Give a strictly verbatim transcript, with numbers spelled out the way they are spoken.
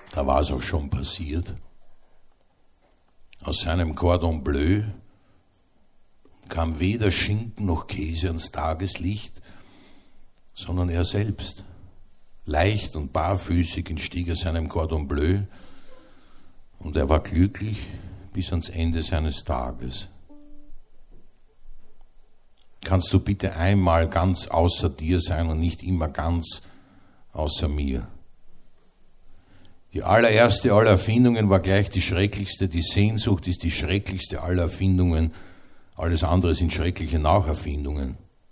Da war es auch schon passiert. Aus seinem Cordon Bleu kam weder Schinken noch Käse ans Tageslicht, sondern er selbst. Leicht und barfüßig entstieg er seinem Cordon Bleu und er war glücklich bis ans Ende seines Tages. Kannst du bitte einmal ganz außer dir sein und nicht immer ganz außer mir? Die allererste aller Erfindungen war gleich die schrecklichste. Die Sehnsucht ist die schrecklichste aller Erfindungen. Alles andere sind schreckliche Nacherfindungen.